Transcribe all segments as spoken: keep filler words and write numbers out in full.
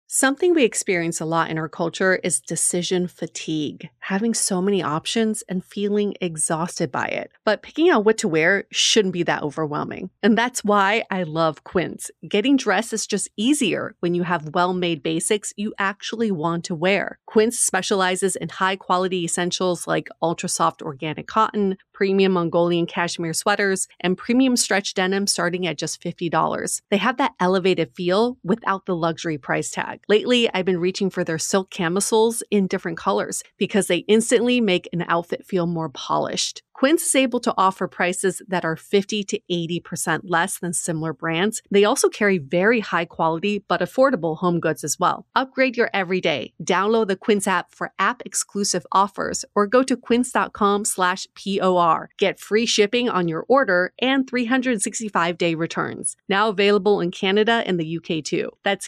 Something we experience a lot in our culture is decision fatigue, having so many options and feeling exhausted by it. But picking out what to wear shouldn't be that overwhelming. And that's why I love Quince. Getting dressed is just easier when you have well-made basics you actually want to wear. Quince specializes in high-quality essentials like ultra-soft organic cotton, premium Mongolian cashmere sweaters, and premium stretch denim starting at just fifty dollars. They have that elevated feel without the luxury price tag. Lately, I've been reaching for their silk camisoles in different colors because they instantly make an outfit feel more polished. Quince is able to offer prices that are fifty to eighty percent less than similar brands. They also carry very high quality but affordable home goods as well. Upgrade your everyday. Download the Quince app for app-exclusive offers or go to quince.com slash POR. Get free shipping on your order and three hundred sixty-five day returns. Now available in Canada and the U K too. That's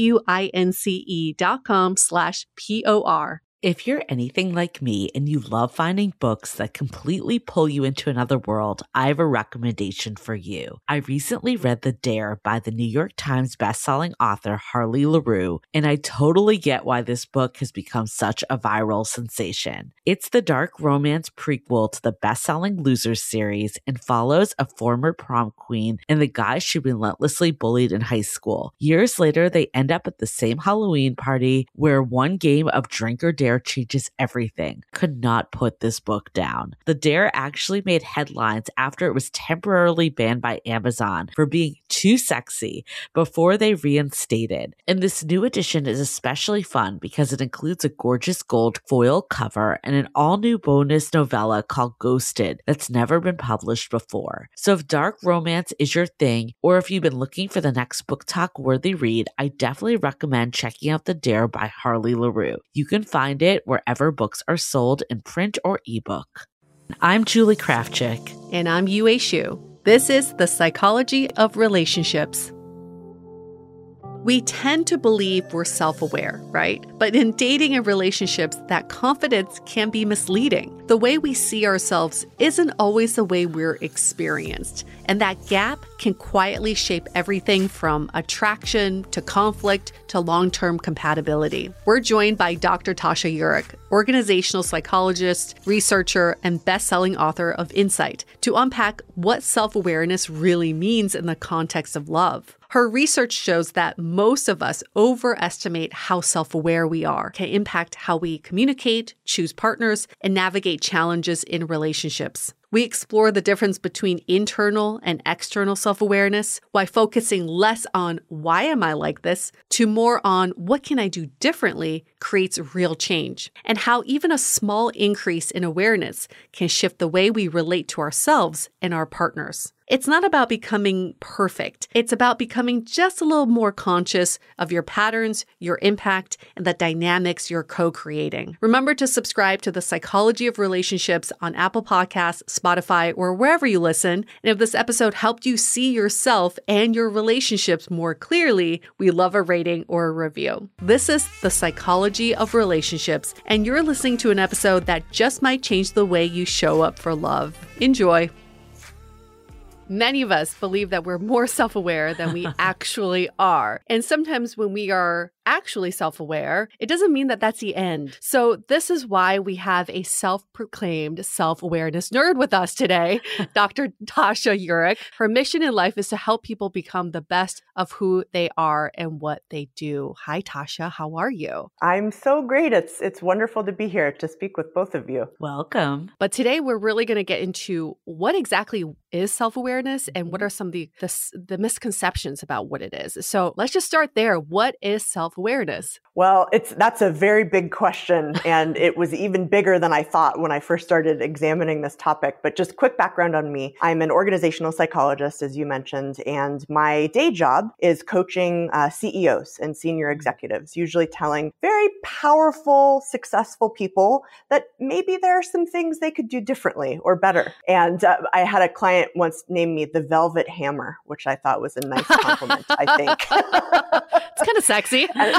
Q-U-I-N-C-E dot com slash P-O-R. If you're anything like me and you love finding books that completely pull you into another world, I have a recommendation for you. I recently read The Dare by the New York Times bestselling author Harley LaRue, and I totally get why this book has become such a viral sensation. It's the dark romance prequel to the bestselling Losers series and follows a former prom queen and the guy she relentlessly bullied in high school. Years later, they end up at the same Halloween party where one game of drink or dare changes everything. Could not put this book down. The Dare actually made headlines after it was temporarily banned by Amazon for being too sexy before they reinstated. And this new edition is especially fun because it includes a gorgeous gold foil cover and an all-new bonus novella called Ghosted that's never been published before. So if dark romance is your thing, or if you've been looking for the next book talk worthy read, I definitely recommend checking out The Dare by Harley LaRue. You can find it wherever books are sold in print or ebook. I'm Julie Krafchick. And I'm Yue Xu. This is The Psychology of Relationships. We tend to believe we're self-aware, right? But in dating and relationships, that confidence can be misleading. The way we see ourselves isn't always the way we're experienced. And that gap can quietly shape everything from attraction to conflict to long-term compatibility. We're joined by Doctor Tasha Eurich, organizational psychologist, researcher, and best-selling author of Insight, to unpack what self-awareness really means in the context of love. Her research shows that most of us overestimate how self-aware we are, can impact how we communicate, choose partners, and navigate challenges in relationships. We explore the difference between internal and external self-awareness while focusing less on why am I like this to more on what can I do differently creates real change, and how even a small increase in awareness can shift the way we relate to ourselves and our partners. It's not about becoming perfect. It's about becoming just a little more conscious of your patterns, your impact, and the dynamics you're co-creating. Remember to subscribe to The Psychology of Relationships on Apple Podcasts, Spotify, or wherever you listen. And if this episode helped you see yourself and your relationships more clearly, we love a rating or a review. This is The Psychology of Relationships, and you're listening to an episode that just might change the way you show up for love. Enjoy. Many of us believe that we're more self-aware than we actually are. And sometimes when we are actually self-aware, it doesn't mean that that's the end. So this is why we have a self-proclaimed self-awareness nerd with us today, Doctor Tasha Eurich. Her mission in life is to help people become the best of who they are and what they do. Hi, Tasha. How are you? I'm so great. It's it's wonderful to be here to speak with both of you. Welcome. But today we're really going to get into what exactly is self-awareness and what are some of the, the, the misconceptions about what it is. So let's just start there. What is self-awareness? Well, it's that's a very big question, and it was even bigger than I thought when I first started examining this topic. But just quick background on me. I'm an organizational psychologist, as you mentioned, and my day job is coaching uh, C E Os and senior executives, usually telling very powerful, successful people that maybe there are some things they could do differently or better. And uh, I had a client once named me the Velvet Hammer, which I thought was a nice compliment, I think. It's kind of sexy. I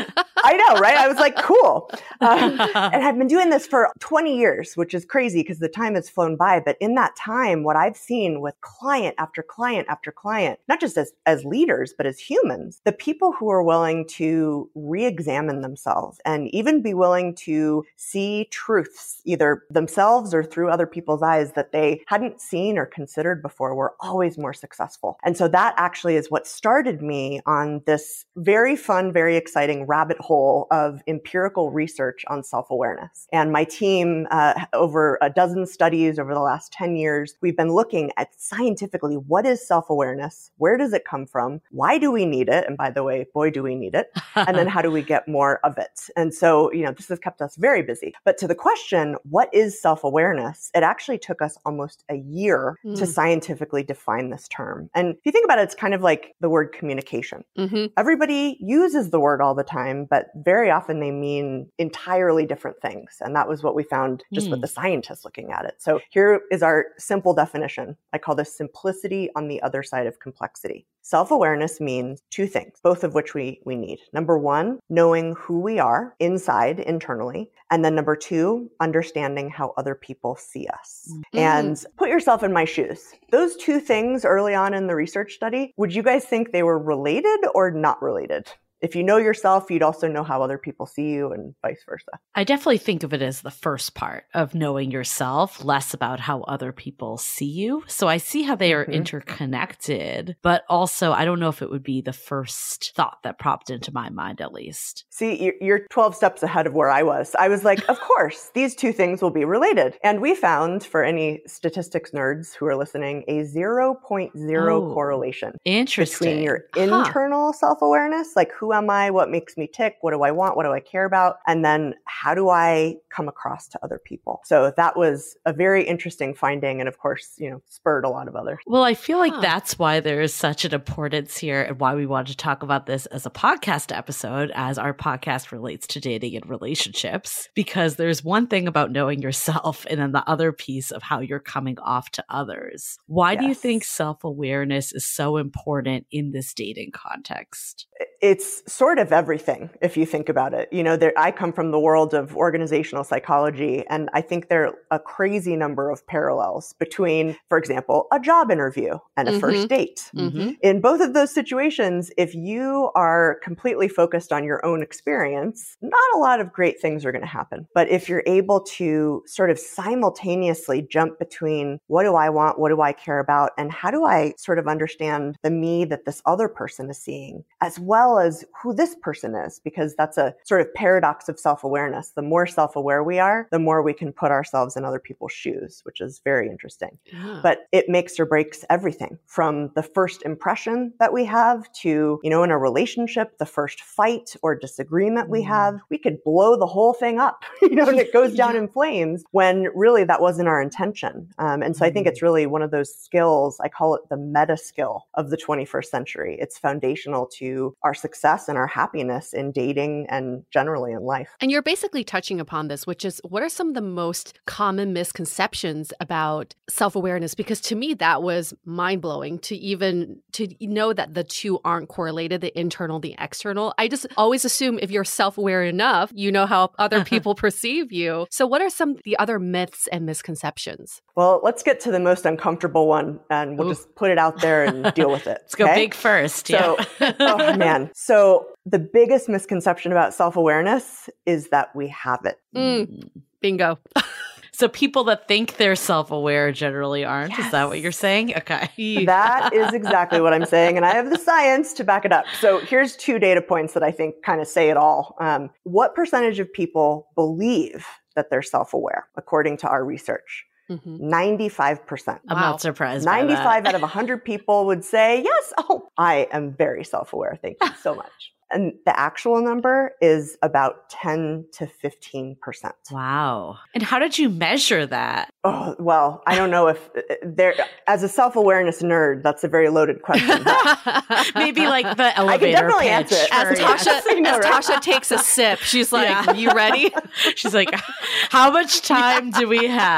I know, right? I was like, cool. Um, and I've been doing this for twenty years, which is crazy because the time has flown by. But in that time, what I've seen with client after client after client, not just as, as leaders, but as humans, the people who are willing to re-examine themselves and even be willing to see truths, either themselves or through other people's eyes that they hadn't seen or considered before, were always more successful. And so that actually is what started me on this very fun, very exciting rabbit hole of empirical research on self-awareness. And my team, uh, over a dozen studies over the last ten years, we've been looking at scientifically, what is self-awareness? Where does it come from? Why do we need it? And by the way, boy, do we need it. And then how do we get more of it? And so, you know, this has kept us very busy. But to the question, what is self-awareness? It actually took us almost a year mm. to scientifically define this term. And if you think about it, it's kind of like the word communication. Mm-hmm. Everybody uses the word all the time, but very often they mean entirely different things. And that was what we found just mm. with the scientists looking at it. So here is our simple definition. I call this simplicity on the other side of complexity. Self-awareness means two things, both of which we, we need. Number one, knowing who we are inside, internally. And then number two, understanding how other people see us. Mm-hmm. And put yourself in my shoes. Those two things early on in the research study, would you guys think they were related or not related? If you know yourself, you'd also know how other people see you and vice versa. I definitely think of it as the first part of knowing yourself, less about how other people see you. So I see how they are mm-hmm. interconnected, but also I don't know if it would be the first thought that popped into my mind, at least. See, you're twelve steps ahead of where I was. I was like, of course, these two things will be related. And we found, for any statistics nerds who are listening, a zero point zero oh, correlation interesting. between your huh. internal self-awareness, like who Who am I? What makes me tick? What do I want? What do I care about? And then how do I come across to other people? So that was a very interesting finding. And of course, you know, spurred a lot of other. Well, I feel like huh. that's why there is such an importance here and why we wanted to talk about this as a podcast episode, as our podcast relates to dating and relationships, because there's one thing about knowing yourself and then the other piece of how you're coming off to others. Why yes. do you think self-awareness is so important in this dating context? It's sort of everything, if you think about it. You know, there, I come from the world of organizational psychology, and I think there are a crazy number of parallels between, for example, a job interview and a mm-hmm. first date. Mm-hmm. In both of those situations, if you are completely focused on your own experience, not a lot of great things are going to happen. But if you're able to sort of simultaneously jump between what do I want, what do I care about, and how do I sort of understand the me that this other person is seeing, as well as who this person is, because that's a sort of paradox of self-awareness. The more self-aware we are, the more we can put ourselves in other people's shoes, which is very interesting. Yeah. But it makes or breaks everything from the first impression that we have to, you know, in a relationship, the first fight or disagreement we have, we could blow the whole thing up, you know, and it goes down yeah. in flames when really that wasn't our intention. Um, and so I think it's really one of those skills, I call it the meta skill of the twenty-first century. It's foundational to our success and our happiness in dating and generally in life. And you're basically touching upon this, which is what are some of the most common misconceptions about self-awareness? Because to me, that was mind-blowing to even to know that the two aren't correlated, the internal, the external. I just always assume if you're self-aware enough, you know how other people perceive you. So what are some of the other myths and misconceptions? Well, let's get to the most uncomfortable one and we'll Ooh. just put it out there and deal with it. Let's okay? go big first. So, yeah. oh man. So the biggest misconception about self-awareness is that we have it. Mm. Bingo. So people that think they're self-aware generally aren't. Yes. Is that what you're saying? Okay. That is exactly what I'm saying. And I have the science to back it up. So here's two data points that I think kind of say it all. Um, what percentage of people believe that they're self-aware, according to our research? Mm-hmm. ninety-five percent. I'm wow. not surprised. ninety-five by that. out of one hundred people would say, yes, oh, I am very self-aware. Thank you so much. And the actual number is about ten to fifteen percent. Wow. And how did you measure that? Oh, well, I don't know if there, as a self-awareness nerd, that's a very loaded question. Maybe like the elevator I can definitely pitch. answer it. As, yes. Tasha, you know, as right? Tasha takes a sip, she's like, Yeah. you ready? She's like, how much time do we have?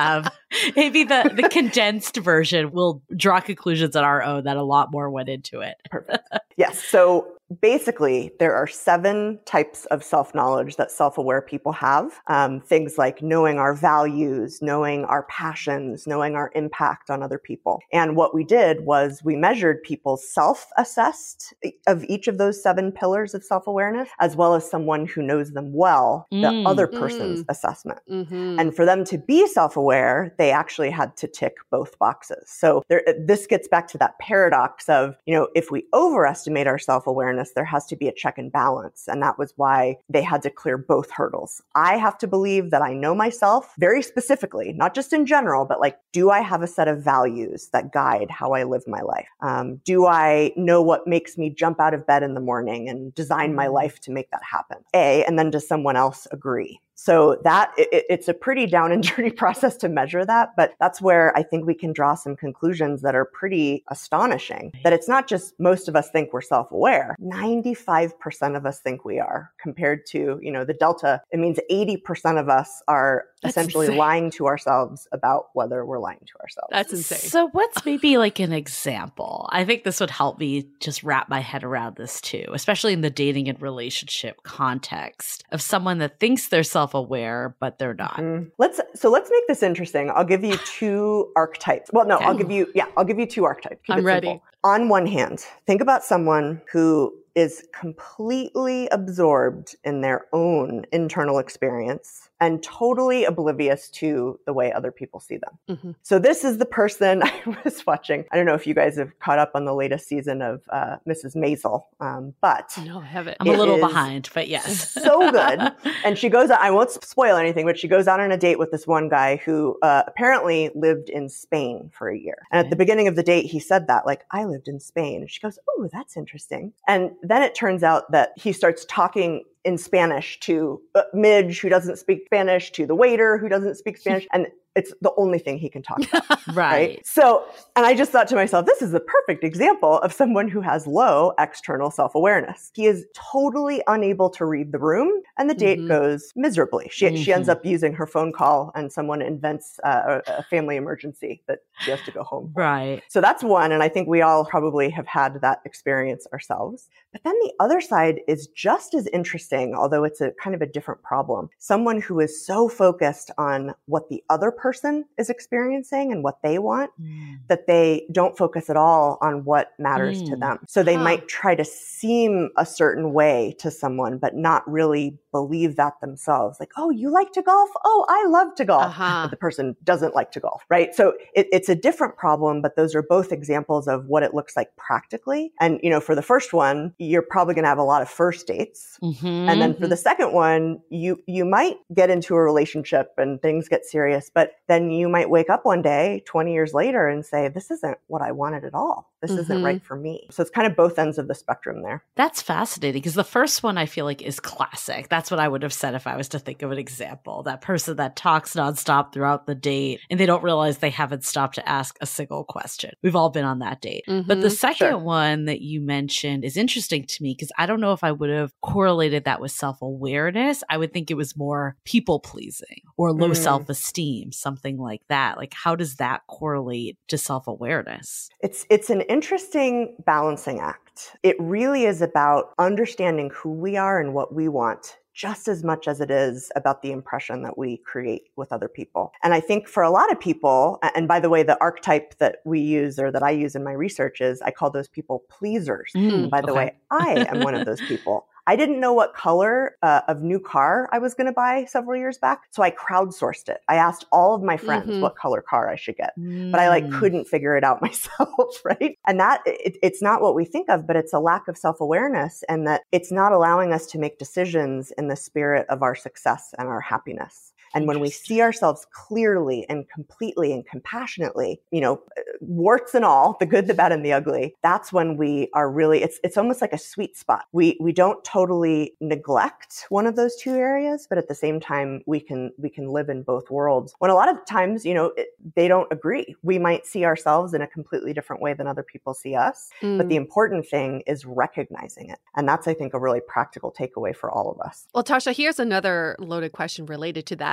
Maybe the, the condensed version will draw conclusions on our own that a lot more went into it. Perfect. Yes. So basically, there are seven types of self-knowledge that self-aware people have. Um, things like knowing our values, knowing our passions, knowing our impact on other people. And what we did was we measured people's self-assessed of each of those seven pillars of self-awareness, as well as someone who knows them well, the Mm. other person's Mm. assessment. Mm-hmm. And for them to be self-aware, they actually had to tick both boxes. So there, this gets back to that paradox of, you know, if we overestimate our self-awareness, there has to be a check and balance. And that was why they had to clear both hurdles. I have to believe that I know myself very specifically, not just in general, but like, do I have a set of values that guide how I live my life? Um, do I know what makes me jump out of bed in the morning and design my life to make that happen? A, and then does someone else agree? So that it, it's a pretty down and dirty process to measure that, but that's where I think we can draw some conclusions that are pretty astonishing. That it's not just most of us think we're self-aware. ninety-five percent of us think we are, compared to, you know, the delta. It means eighty percent of us are That's essentially insane. lying to ourselves about whether we're lying to ourselves. That's insane. So what's maybe like an example? I think this would help me just wrap my head around this too, especially in the dating and relationship context of someone that thinks they're self-aware, but they're not. Mm. Let's so let's make this interesting. I'll give you two archetypes. Well, no, Okay. I'll give you yeah, I'll give you two archetypes. Keep I'm it ready. simple. On one hand, think about someone who is completely absorbed in their own internal experience and totally oblivious to the way other people see them. Mm-hmm. So this is the person I was watching. I don't know if you guys have caught up on the latest season of uh, Missus Maisel, um, but No, I haven't. I'm a It little is behind, but yes. so good. And she goes out, I won't spoil anything, but she goes out on a date with this one guy who uh, apparently lived in Spain for a year. And at the beginning of the date, he said that, like, I lived in Spain. And she goes, oh, that's interesting. And then it turns out that he starts talking in Spanish to uh, Midge, who doesn't speak Spanish, to the waiter, who doesn't speak Spanish. And it's the only thing he can talk about. Right. Right. So, and I just thought to myself, this is a perfect example of someone who has low external self-awareness. He is totally unable to read the room, and the date Mhm. goes miserably. She, she ends Mhm. up using her phone call, and someone invents uh, a, a family emergency that she has to go home for. Right. So that's one. And I think we all probably have had that experience ourselves. But then the other side is just as interesting, although it's a kind of a different problem. Someone who is so focused on what the other person is experiencing and what they want Mm. that they don't focus at all on what matters to Mm. them. So they Huh. might try to seem a certain way to someone, but not really believe that themselves. Like, oh, you like to golf? Oh, I love to golf. Uh-huh. But the person doesn't like to golf, right? So it, it's a different problem, but those are both examples of what it looks like practically. And, you know, for the first one, you're probably going to have a lot of first dates. Mhm. And then for the second one, you you might get into a relationship and things get serious, but then you might wake up one day twenty years later and say, this isn't what I wanted at all. This isn't Mhm. right for me. So it's kind of both ends of the spectrum there. That's fascinating because the first one I feel like is classic. That's what I would have said if I was to think of an example. That person that talks nonstop throughout the date and they don't realize they haven't stopped to ask a single question. We've all been on that date. But the Mhm. second Sure. one that you mentioned is interesting to me because I don't know if I would have correlated that with self-awareness. I would think it was more people pleasing or low Mm. self-esteem, something like that. Like how does that correlate to self-awareness? It's it's an interesting balancing act. It really is about understanding who we are and what we want, just as much as it is about the impression that we create with other people. And I think for a lot of people, and by the way, the archetype that we use or that I use in my research is I call those people pleasers. Mm, By the okay. way, I am one of those people. I didn't know what color uh, of new car I was going to buy several years back, so I crowdsourced it. I asked all of my friends Mhm. what color car I should get, but I like Mm. couldn't figure it out myself, right? And that it, it's not what we think of, but it's a lack of self-awareness, and that it's not allowing us to make decisions in the spirit of our success and our happiness. And when we Interesting. see ourselves clearly and completely and compassionately, you know, warts and all, the good, the bad, and the ugly, that's when we are really, it's it's almost like a sweet spot. We we don't totally neglect one of those two areas, but at the same time, we can we can live in both worlds. When a lot of times, you know, it, they don't agree. We might see ourselves in a completely different way than other people see us. But the Mm. important thing is recognizing it. And that's, I think, a really practical takeaway for all of us. Well, Tasha, here's another loaded question related to that.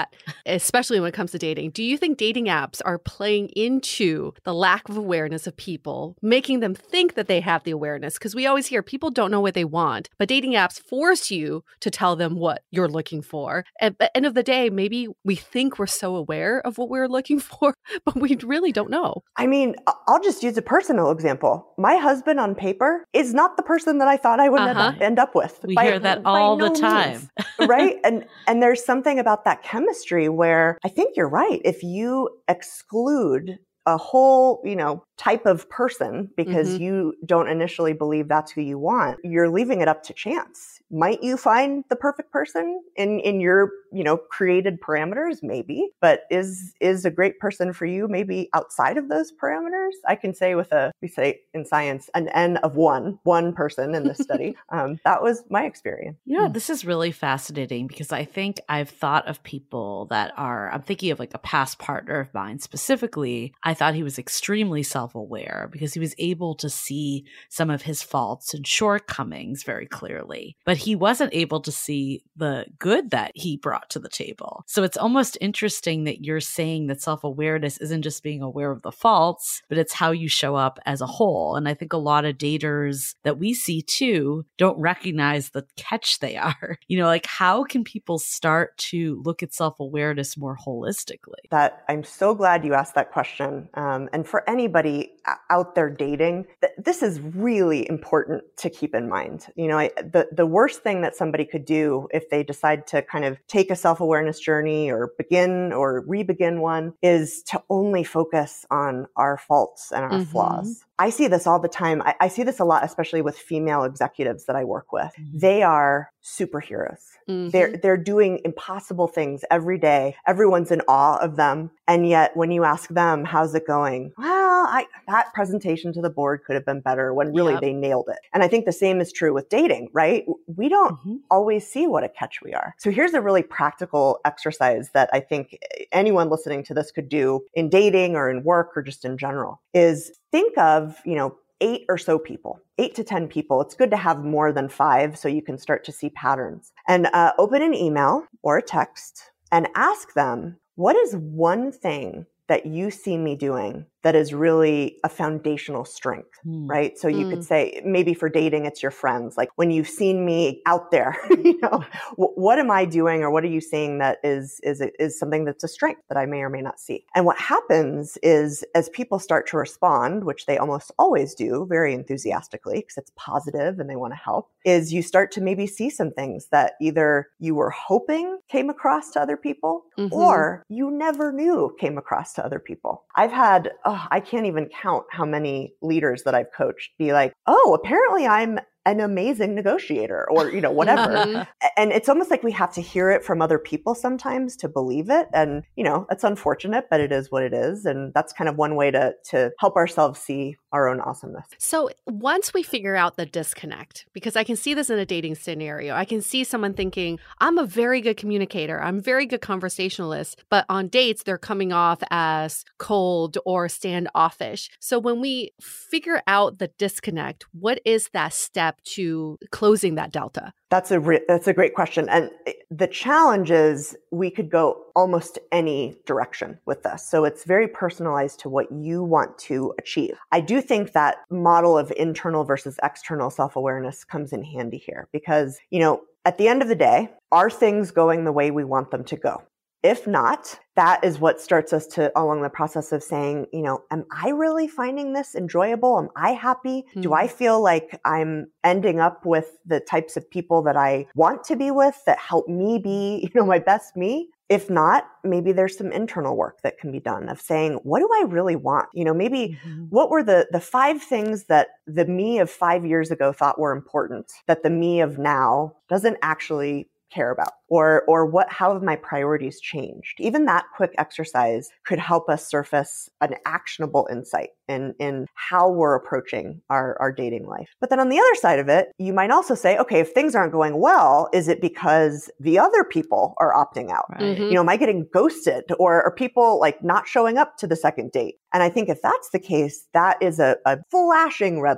that, especially when it comes to dating. Do you think dating apps are playing into the lack of awareness of people, making them think that they have the awareness? Because we always hear people don't know what they want, but dating apps force you to tell them what you're looking for. At the end of the day, maybe we think we're so aware of what we're looking for, but we really don't know. I mean, I'll just use a personal example. My husband on paper is not the person that I thought I would Uh-huh. end, end up with. We by, hear that by all no the time. means, right? And and there's something about that chemistry where I think you're right. If you exclude a whole, you know, type of person because Mhm. you don't initially believe that's who you want, you're leaving it up to chance. Might you find the perfect person in, in your, you know, created parameters? Maybe. But is, is a great person for you maybe outside of those parameters? I can say with a, we say in science, an N of one, one person in this study. um, that was my experience. Yeah, this is really fascinating because I think I've thought of people that are, I'm thinking of like a past partner of mine specifically. I thought he was extremely self-aware because he was able to see some of his faults and shortcomings very clearly, but he wasn't able to see the good that he brought to the table. So it's almost interesting that you're saying that self-awareness isn't just being aware of the faults, but it's how you show up as a whole. And I think a lot of daters that we see too don't recognize the catch they are. You know, like how can people start to look at self-awareness more holistically? That I'm so glad you asked that question. Um, and for anybody out there dating, th- this is really important to keep in mind. You know, I, the, the worst thing that somebody could do if they decide to kind of take a self-awareness journey or begin or re-begin one is to only focus on our faults and our Mm-hmm. flaws. I see this all the time. I, I see this a lot, especially with female executives that I work with. Mm-hmm. They are superheroes. Mm-hmm. They're, they're doing impossible things every day. Everyone's in awe of them. And yet when you ask them, how's it going? Well, I, that presentation to the board could have been better, when really Yep. they nailed it. And I think the same is true with dating, right? We don't Mm-hmm. always see what a catch we are. So here's a really practical exercise that I think anyone listening to this could do in dating or in work or just in general is think of, you know, eight or so people, eight to ten people. It's good to have more than five so you can start to see patterns. And uh, open an email or a text and ask them, what is one thing that you see me doing that is really a foundational strength, Mm. right? So you Mm. could say, maybe for dating, it's your friends. Like when you've seen me out there, you know, w- what am I doing or what are you seeing that is, is, is something that's a strength that I may or may not see? And what happens is as people start to respond, which they almost always do very enthusiastically because it's positive and they want to help, is you start to maybe see some things that either you were hoping came across to other people Mhm. or you never knew came across to other people. I've had, oh, I can't even count how many leaders that I've coached be like, oh, apparently I'm an amazing negotiator or, you know, whatever. Mhm. And it's almost like we have to hear it from other people sometimes to believe it. And, you know, it's unfortunate, but it is what it is. And that's kind of one way to, to help ourselves see our own awesomeness. So once we figure out the disconnect, because I can see this in a dating scenario, I can see someone thinking, I'm a very good communicator, I'm a very good conversationalist, but on dates, they're coming off as cold or standoffish. So when we figure out the disconnect, what is that step to closing that delta? That's a re- that's a great question. And the challenge is we could go almost any direction with this. So it's very personalized to what you want to achieve. I do think that model of internal versus external self-awareness comes in handy here because, you know, at the end of the day, are things going the way we want them to go? If not, that is what starts us to along the process of saying, you know, am I really finding this enjoyable? Am I happy? Mm-hmm. Do I feel like I'm ending up with the types of people that I want to be with that help me be, you know, my best me? If not, maybe there's some internal work that can be done of saying, what do I really want? You know, maybe Mm-hmm. what were the, the five things that the me of five years ago thought were important that the me of now doesn't actually care about? Or, or what, how have my priorities changed? Even that quick exercise could help us surface an actionable insight in, in how we're approaching our, our dating life. But then on the other side of it, you might also say, okay, if things aren't going well, is it because the other people are opting out? Right. Mhm. You know, am I getting ghosted or are people like not showing up to the second date? And I think if that's the case, that is a, a flashing red light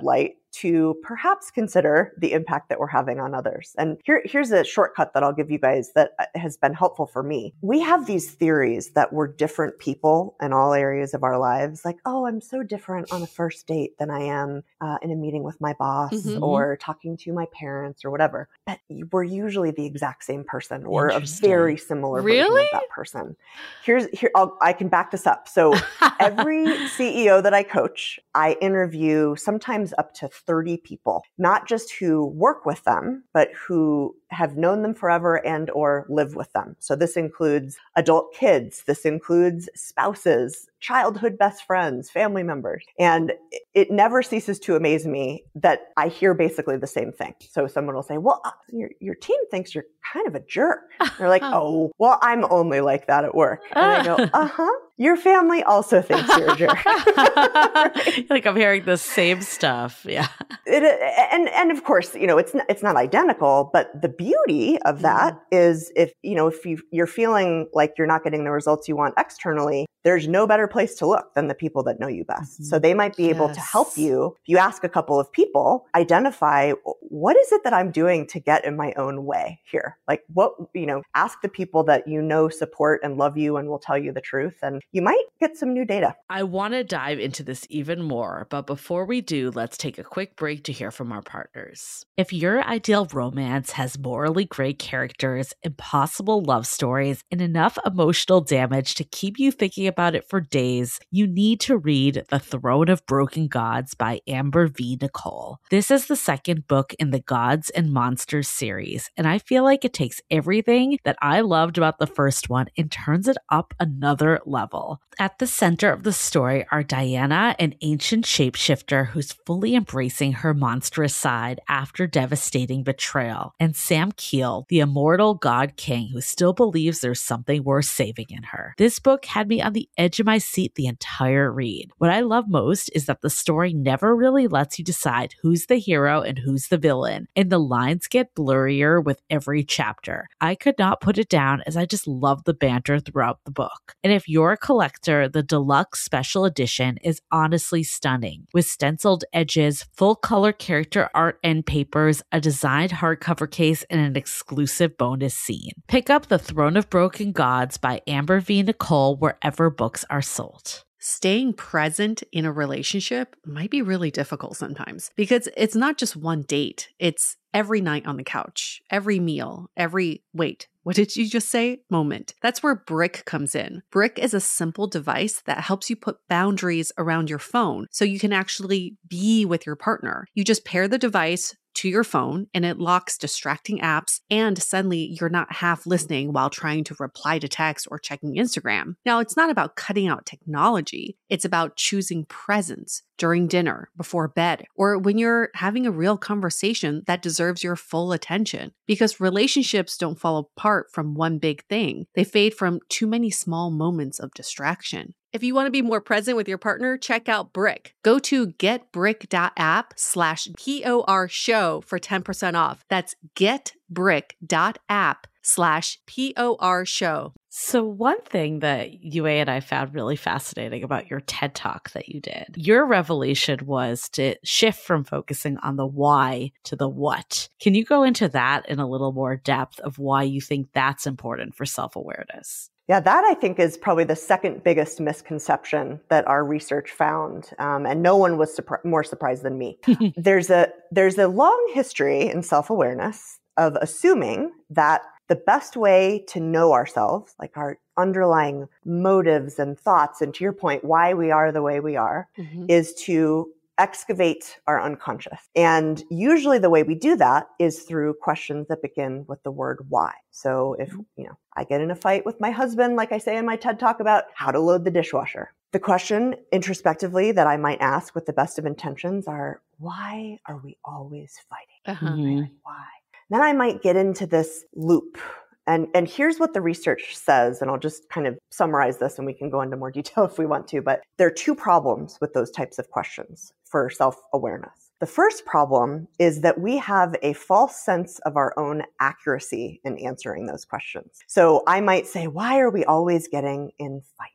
to perhaps consider the impact that we're having on others. And here, here's a shortcut that I'll give you guys that has been helpful for me. We have these theories that we're different people in all areas of our lives. Like, oh, I'm so different on a first date than I am uh, in a meeting with my boss mm-hmm. or talking to my parents or whatever. But we're usually the exact same person or a very similar really? version of that person. Here's here I'll, I can back this up. So every C E O that I coach, I interview sometimes up to thirty people, not just who work with them, but who have known them forever and or live with them. So this includes adult kids. This includes spouses, childhood best friends, family members. And it never ceases to amaze me that I hear basically the same thing. So someone will say, well, uh, your, your team thinks you're kind of a jerk. They're like, oh, well, I'm only like that at work. And I go, uh-huh. Your family also thinks you're a jerk. Right? Like I'm hearing the same stuff. Yeah. It, and, and of course, you know, it's not, it's not identical, but the beauty of that mm. is if, you know, if you, you're feeling like you're not getting the results you want externally, there's no better place to look than the people that know you best. Mm-hmm. So they might be yes. able to help you. If you ask a couple of people, identify what is it that I'm doing to get in my own way here? Like what, you know, ask the people that you know support and love you and will tell you the truth. And you might get some new data. I want to dive into this even more, but before we do, let's take a quick break to hear from our partners. If your ideal romance has morally great characters, impossible love stories, and enough emotional damage to keep you thinking about it for days, you need to read The Throne of Broken Gods by Amber V. Nicole. This is the second book in the Gods and Monsters series, and I feel like it takes everything that I loved about the first one and turns it up another level. At the center of the story are Diana, an ancient shapeshifter who's fully embracing her monstrous side after devastating betrayal, and Sam Keel, the immortal god king who still believes there's something worth saving in her. This book had me on the edge of my seat the entire read. What I love most is that the story never really lets you decide who's the hero and who's the villain, and the lines get blurrier with every chapter. I could not put it down as I just love the banter throughout the book. And if you're a collector, the deluxe special edition is honestly stunning, with stenciled edges, full color character art and papers, a designed hardcover case, and an exclusive bonus scene. Pick up The Throne of Broken Gods by Amber V. Nicole wherever books are sold. Staying present in a relationship might be really difficult sometimes because it's not just one date. It's every night on the couch, every meal, every, wait, what did you just say? Moment. That's where Brick comes in. Brick is a simple device that helps you put boundaries around your phone so you can actually be with your partner. You just pair the device to your phone and it locks distracting apps, and suddenly you're not half listening while trying to reply to text or checking Instagram. Now, it's not about cutting out technology. It's about choosing presence during dinner, before bed, or when you're having a real conversation that deserves your full attention. Because relationships don't fall apart from one big thing. They fade from too many small moments of distraction. If you want to be more present with your partner, check out Brick. Go to getbrick.app slash POR show for ten percent off. That's getbrick.app slash POR show. So one thing that Yue and I found really fascinating about your TED Talk that you did, your revelation was to shift from focusing on the why to the what. Can you go into that in a little more depth of why you think that's important for self-awareness? Yeah, that I think is probably the second biggest misconception that our research found, um, and no one was surpri- more surprised than me. there's a there's a long history in self-awareness of assuming that the best way to know ourselves, like our underlying motives and thoughts, and to your point, why we are the way we are, mm-hmm. is to excavate our unconscious. And usually the way we do that is through questions that begin with the word why. So if, you know, I get in a fight with my husband, like I say in my TED Talk about how to load the dishwasher, the question introspectively that I might ask with the best of intentions are, why are we always fighting? Uh-huh. Mm-hmm. Like, why? Then I might get into this loop. And, and here's what the research says, and I'll just kind of summarize this and we can go into more detail if we want to, but there are two problems with those types of questions for self-awareness. The first problem is that we have a false sense of our own accuracy in answering those questions. So I might say, why are we always getting in fights?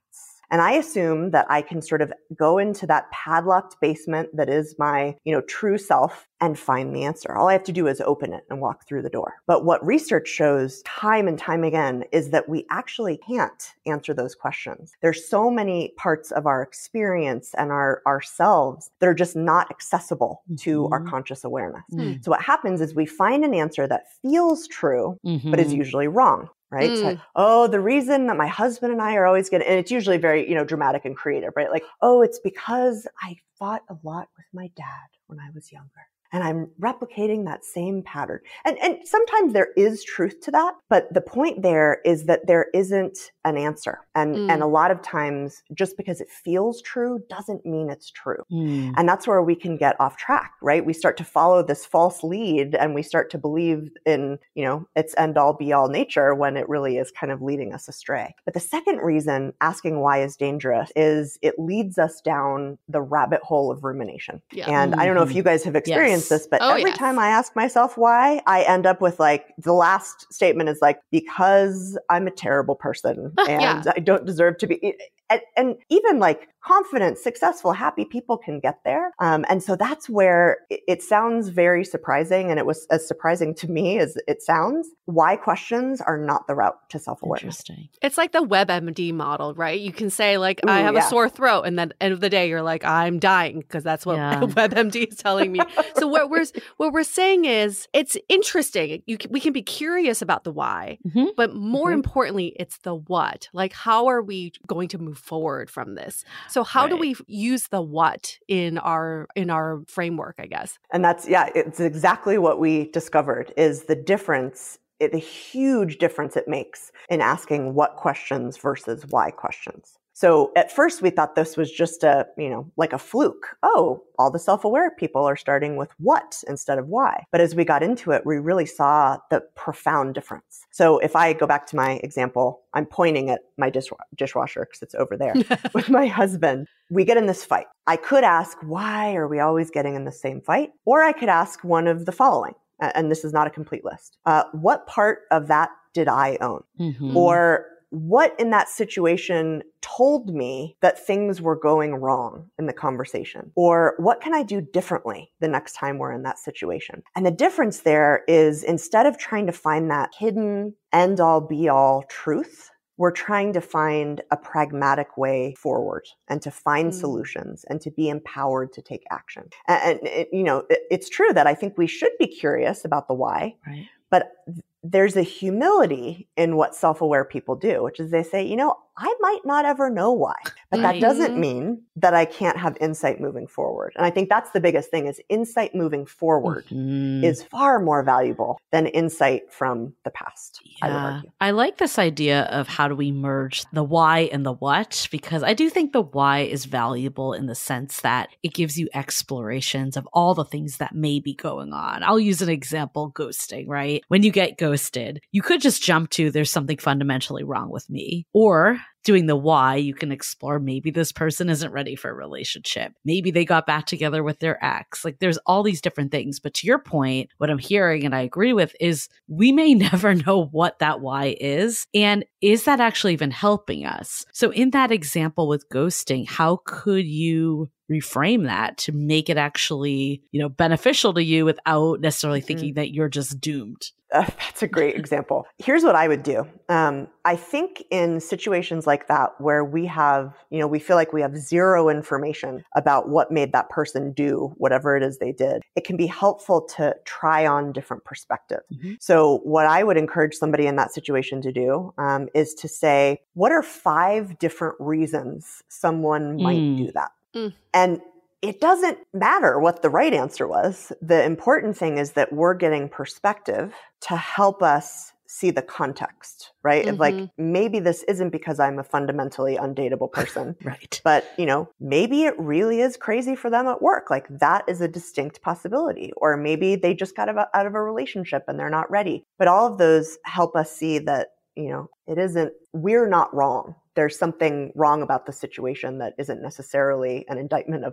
And I assume that I can sort of go into that padlocked basement that is my, you know, true self and find the answer. All I have to do is open it and walk through the door. But what research shows time and time again is that we actually can't answer those questions. There's so many parts of our experience and our ourselves that are just not accessible to mm-hmm. our conscious awareness. Mm-hmm. So what happens is we find an answer that feels true, mm-hmm. but is usually wrong. Right. Mm. So, oh, the reason that my husband and I are always getting, and it's usually very, you know, dramatic and creative, right? Like, oh, it's because I fought a lot with my dad when I was younger. And I'm replicating that same pattern. And, and sometimes there is truth to that. But the point there is that there isn't an answer. And, mm. and a lot of times, just because it feels true doesn't mean it's true. Mm. And that's where we can get off track, right? We start to follow this false lead and we start to believe in, you know, its end all be all nature when it really is kind of leading us astray. But the second reason asking why is dangerous is it leads us down the rabbit hole of rumination. Yeah. And mm-hmm. I don't know if you guys have experienced yes. this, but oh, every yes. time I ask myself why, I end up with like, the last statement is like, because I'm a terrible person and yeah. I don't deserve to be. And, and even like confident, successful, happy people can get there. Um, and so that's where it, it sounds very surprising. And it was as surprising to me as it sounds. Why questions are not the route to self-awareness. Interesting. It's like the WebMD model, right? You can say like, Ooh, I have yeah. a sore throat. And then end of the day, you're like, I'm dying because that's what yeah. WebMD is telling me. So what we're, what we're saying is it's interesting. You can, we can be curious about the why, mm-hmm. but more mm-hmm. importantly, it's the what. Like, how are we going to move forward from this? So how right. do we use the what in our in our framework, I guess? And that's, yeah, it's exactly what we discovered is the difference, it, the huge difference it makes in asking what questions versus why questions. So at first we thought this was just a, you know, like a fluke. Oh, all the self-aware people are starting with what instead of why. But as we got into it, we really saw the profound difference. So if I go back to my example, I'm pointing at my dish- dishwasher because it's over there with my husband. We get in this fight. I could ask, why are we always getting in the same fight? Or I could ask one of the following, and this is not a complete list. Uh, what part of that did I own? Mm-hmm. Or what in that situation told me that things were going wrong in the conversation? Or what can I do differently the next time we're in that situation? And the difference there is instead of trying to find that hidden end all be all truth, we're trying to find a pragmatic way forward and to find mm. solutions and to be empowered to take action. And, and it, you know, it, it's true that I think we should be curious about the why, right. but there's a humility in what self-aware people do, which is they say, you know, I might not ever know why, but that doesn't mean that I can't have insight moving forward. And I think that's the biggest thing is insight moving forward mm-hmm. is far more valuable than insight from the past. Yeah. I would argue. I like this idea of how do we merge the why and the what, because I do think the why is valuable in the sense that it gives you explorations of all the things that may be going on. I'll use an example, ghosting, right? When you get ghosted, you could just jump to there's something fundamentally wrong with me, or doing the why, you can explore maybe this person isn't ready for a relationship. Maybe they got back together with their ex. Like there's all these different things. But to your point, what I'm hearing and I agree with is we may never know what that why is. And is that actually even helping us? So in that example with ghosting, how could you reframe that to make it actually, you know, beneficial to you without necessarily mm-hmm. thinking that you're just doomed? Uh, that's a great example. Here's what I would do. Um, I think in situations like that where we have, you know, we feel like we have zero information about what made that person do whatever it is they did, it can be helpful to try on different perspectives. Mm-hmm. So what I would encourage somebody in that situation to do um, is to say, what are five different reasons someone might mm. do that? Mm. And it doesn't matter what the right answer was. The important thing is that we're getting perspective to help us see the context, right? Mm-hmm. Of like, maybe this isn't because I'm a fundamentally undateable person. Right. But, you know, maybe it really is crazy for them at work. Like that is a distinct possibility. Or maybe they just got out of a relationship and they're not ready. But all of those help us see that, you know, it isn't, we're not wrong. There's something wrong about the situation that isn't necessarily an indictment of us.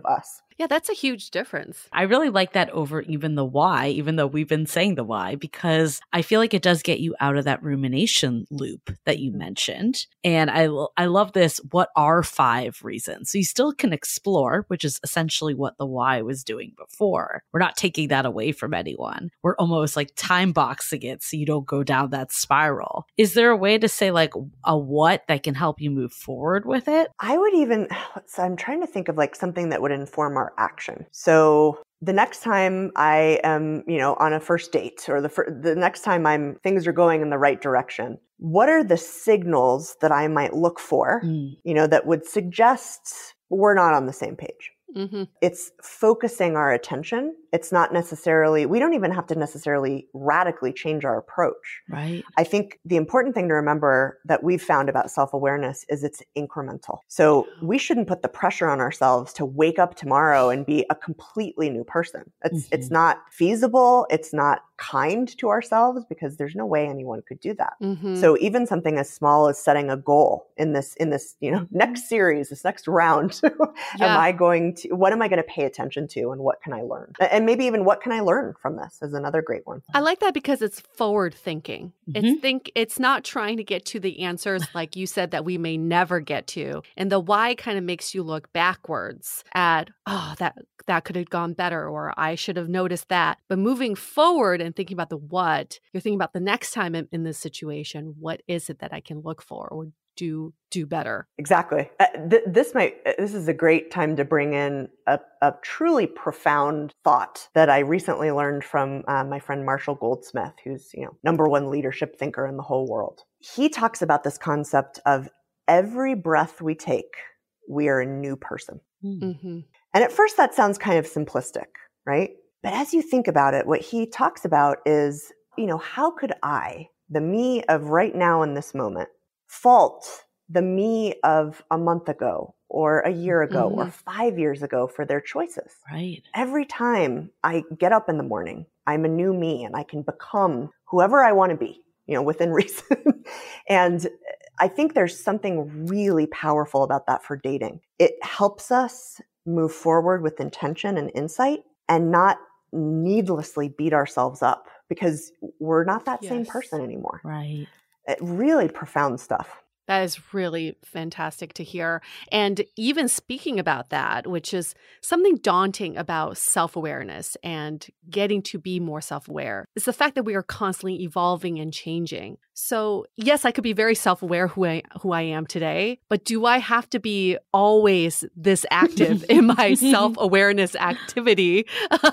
Yeah, that's a huge difference. I really like that over even the why, even though we've been saying the why, because I feel like it does get you out of that rumination loop that you mentioned. And I, I love this. What are five reasons? So you still can explore, which is essentially what the why was doing before. We're not taking that away from anyone. We're almost like time boxing it so you don't go down that spiral. Is there a way to say like a what that can help you move forward with it? I would even, so I'm trying to think of like something that would inform our action. So the next time I am, you know, on a first date, or the fir- the next time I'm things are going in the right direction, what are the signals that I might look for, mm. you know, that would suggest we're not on the same page? Mm-hmm. It's focusing our attention. It's not necessarily, we don't even have to necessarily radically change our approach. Right. I think the important thing to remember that we've found about self-awareness is it's incremental. So we shouldn't put the pressure on ourselves to wake up tomorrow and be a completely new person. It's, mm-hmm. it's not feasible. It's not kind to ourselves, because there's no way anyone could do that. Mm-hmm. So even something as small as setting a goal in this, in this, you know, next series, this next round, yeah. am I going to, what am I going to pay attention to, and what can I learn? And maybe even what can I learn from this is another great one. I like that because it's forward thinking. Mm-hmm. It's think, it's not trying to get to the answers, like you said, that we may never get to. And the why kind of makes you look backwards at, oh, that, that could have gone better, or I should have noticed that. But moving forward and thinking about the what, you're thinking about the next time I'm in this situation, what is it that I can look for or do do better? Exactly. Uh, th- this might this is a great time to bring in a, a truly profound thought that I recently learned from uh, my friend Marshall Goldsmith, who's, you know, number one leadership thinker in the whole world. He talks about this concept of every breath we take, we are a new person. Mm-hmm. And at first that sounds kind of simplistic, right? But as you think about it, what he talks about is, you know, how could I, the me of right now in this moment, fault the me of a month ago or a year ago mm-hmm. or five years ago for their choices? Right. Every time I get up in the morning, I'm a new me, and I can become whoever I want to be, you know, within reason. And I think there's something really powerful about that for dating. It helps us move forward with intention and insight, and not needlessly beat ourselves up because we're not that yes. same person anymore. Right. It, really profound stuff. That is really fantastic to hear. And even speaking about that, which is something daunting about self-awareness and getting to be more self-aware, is the fact that we are constantly evolving and changing. So yes, I could be very self-aware who I who I am today, but do I have to be always this active in my self-awareness activity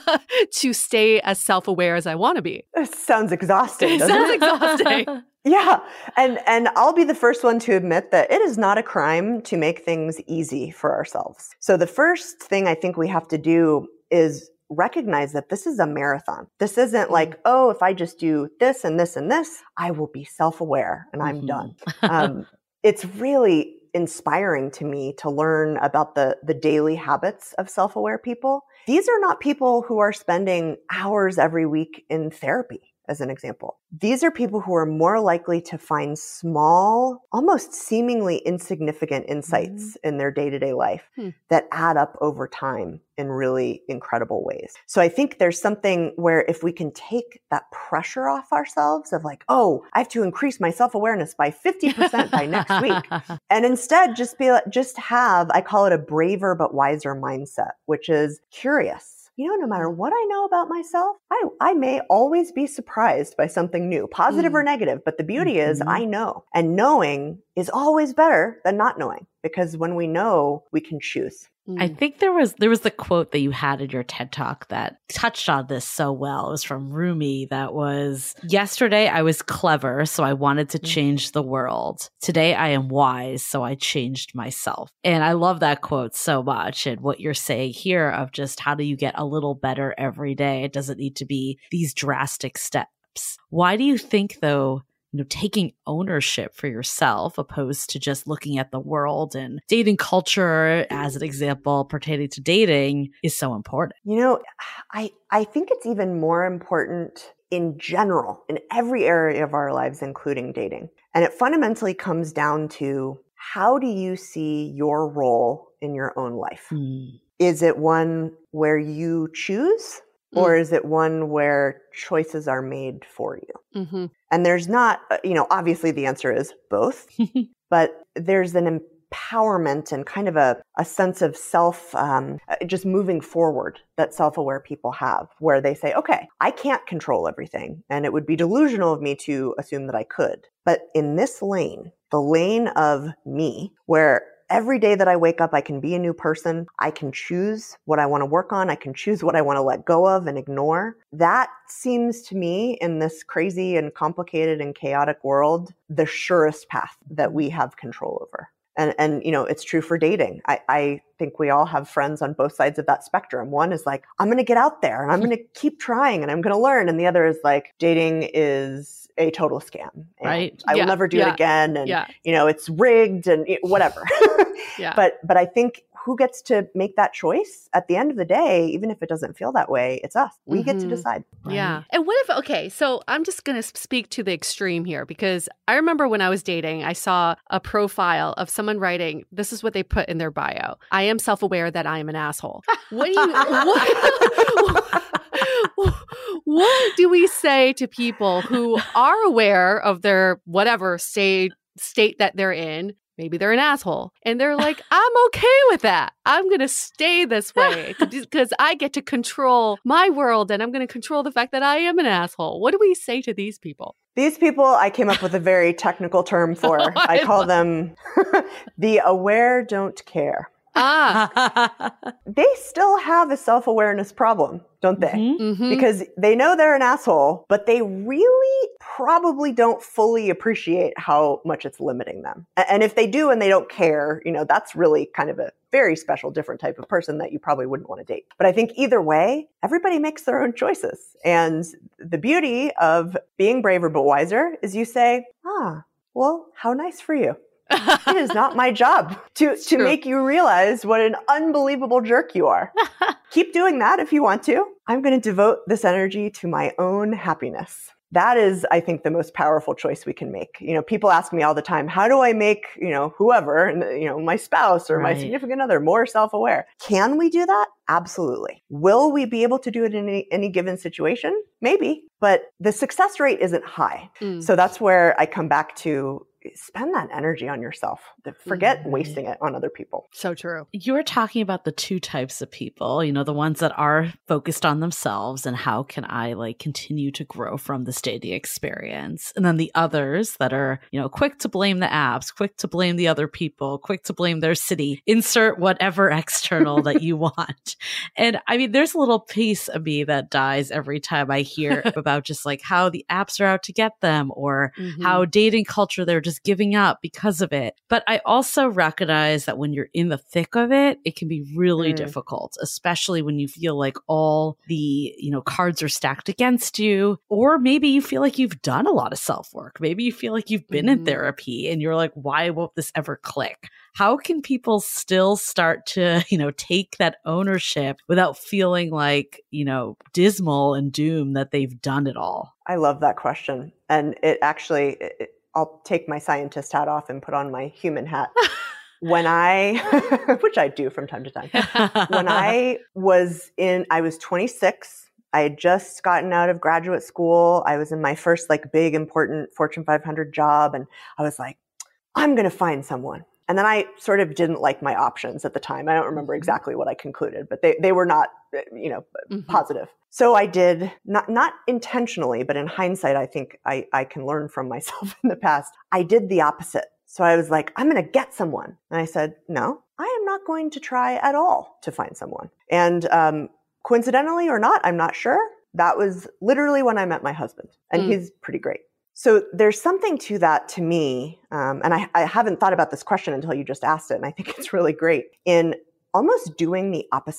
to stay as self-aware as I want to be? It sounds exhausting. It sounds exhausting. Yeah. And and I'll be the first one to admit that it is not a crime to make things easy for ourselves. So the first thing I think we have to do is recognize that this is a marathon. This isn't like, oh, if I just do this and this and this, I will be self-aware and I'm mm-hmm. done. Um, it's really inspiring to me to learn about the, the daily habits of self-aware people. These are not people who are spending hours every week in therapy, as an example. These are people who are more likely to find small, almost seemingly insignificant insights mm-hmm. in their day-to-day life hmm. that add up over time in really incredible ways. So I think there's something where if we can take that pressure off ourselves of like, oh, I have to increase my self-awareness by fifty percent by next week. And instead just be just have, I call it a braver but wiser mindset, which is curious. You know, no matter what I know about myself, I, I may always be surprised by something new, positive mm. or negative. But the beauty mm-hmm. is I know. And knowing is always better than not knowing, because when we know, we can choose. I think there was there was the quote that you had in your TED Talk that touched on this so well. It was from Rumi that was, yesterday I was clever, so I wanted to change the world. Today I am wise, so I changed myself. And I love that quote so much. And what you're saying here of just how do you get a little better every day? It doesn't need to be these drastic steps. Why do you think, though, you know, taking ownership for yourself opposed to just looking at the world and dating culture as an example pertaining to dating is so important? You know, I, I think it's even more important in general, in every area of our lives, including dating. And it fundamentally comes down to, how do you see your role in your own life? Mm. Is it one where you choose? Or Mm. is it one where choices are made for you? Mm-hmm. And there's not, uh, you know, obviously the answer is both, but there's an empowerment and kind of a, a sense of self, um, just moving forward that self-aware people have, where they say, okay, I can't control everything. And it would be delusional of me to assume that I could. But in this lane, the lane of me, where every day that I wake up, I can be a new person. I can choose what I want to work on. I can choose what I want to let go of and ignore. That seems to me, in this crazy and complicated and chaotic world, the surest path that we have control over. And, and you know, it's true for dating. I, I think we all have friends on both sides of that spectrum. One is like, I'm going to get out there and I'm going to keep trying and I'm going to learn. And the other is like, dating is a total scam. And Right. I Yeah, will never do yeah, it again. And, yeah. you know, it's rigged and whatever. Yeah. But, but I think who gets to make that choice at the end of the day, even if it doesn't feel that way, it's us. We get to Mhm. decide. Yeah. And what if, okay, so I'm just going to speak to the extreme here because I remember when I was dating, I saw a profile of someone writing, this is what they put in their bio. I am self-aware that I am an asshole. What do you, what, what do we say to people who are aware of their whatever state, state that they're in? Maybe they're an asshole. And they're like, I'm okay with that. I'm going to stay this way because I get to control my world and I'm going to control the fact that I am an asshole. What do we say to these people? These people, I came up with a very technical term for. Oh, I I call love- them the aware don't care. Ah. They still have a self-awareness problem, don't they? Mhm. Mhm. Because they know they're an asshole, but they really probably don't fully appreciate how much it's limiting them. A- And if they do and they don't care, you know, that's really kind of a very special, different type of person that you probably wouldn't want to date. But I think either way, everybody makes their own choices. And the beauty of being braver but wiser is you say, ah, well, how nice for you. It is not my job to, to true. make you realize what an unbelievable jerk you are. Keep doing that if you want to. I'm going to devote this energy to my own happiness. That is, I think, the most powerful choice we can make. You know, people ask me all the time, how do I make, you know, whoever, and you know, my spouse or Right. my significant other more self-aware? Can we do that? Absolutely. Will we be able to do it in any, any given situation? Maybe, but the success rate isn't high. Mm. So that's where I come back to spend that energy on yourself. Forget Mhm. wasting it on other people. So true. You were talking about the two types of people, you know, the ones that are focused on themselves and how can I like continue to grow from this dating experience. And then the others that are, you know, quick to blame the apps, quick to blame the other people, quick to blame their city, insert whatever external that you want. And I mean, there's a little piece of me that dies every time I hear about just like how the apps are out to get them or Mhm. how dating culture, they're just giving up because of it. But I also recognize that when you're in the thick of it, it can be really Mm. difficult, especially when you feel like all the, you know, cards are stacked against you, or maybe you feel like you've done a lot of self work. Maybe you feel like you've been in Mhm. therapy and you're like, why won't this ever click? How can people still start to, you know, take that ownership without feeling like, you know, dismal and doom that they've done it all? I love that question. And it actually, it, I'll take my scientist hat off and put on my human hat. When I, which I do from time to time, when I was in, I was twenty-six. I had just gotten out of graduate school. I was in my first like big important Fortune five hundred job. And I was like, I'm going to find someone. And then I sort of didn't like my options at the time. I don't remember exactly what I concluded, but they, they were not, you know, Mhm. positive. So I did, not, not intentionally, but in hindsight, I think I, I can learn from myself in the past. I did the opposite. So I was like, I'm going to get someone. And I said, no, I am not going to try at all to find someone. And um, coincidentally or not, I'm not sure. That was literally when I met my husband. And Mm. he's pretty great. So there's something to that to me. Um, and I, I haven't thought about this question until you just asked it. And I think it's really great in almost doing the opposite